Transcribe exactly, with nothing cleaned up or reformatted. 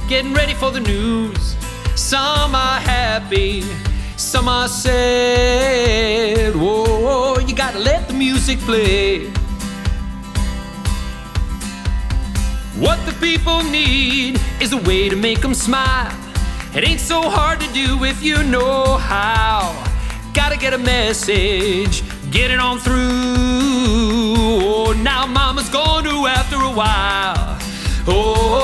getting ready for the news. Some are happy, some are sad. Whoa, you gotta let the music play. What the people need is a way to make them smile. It ain't so hard to do if you know how. Gotta get a message, get it on through. Oh, now mama's gonna after a while. Oh.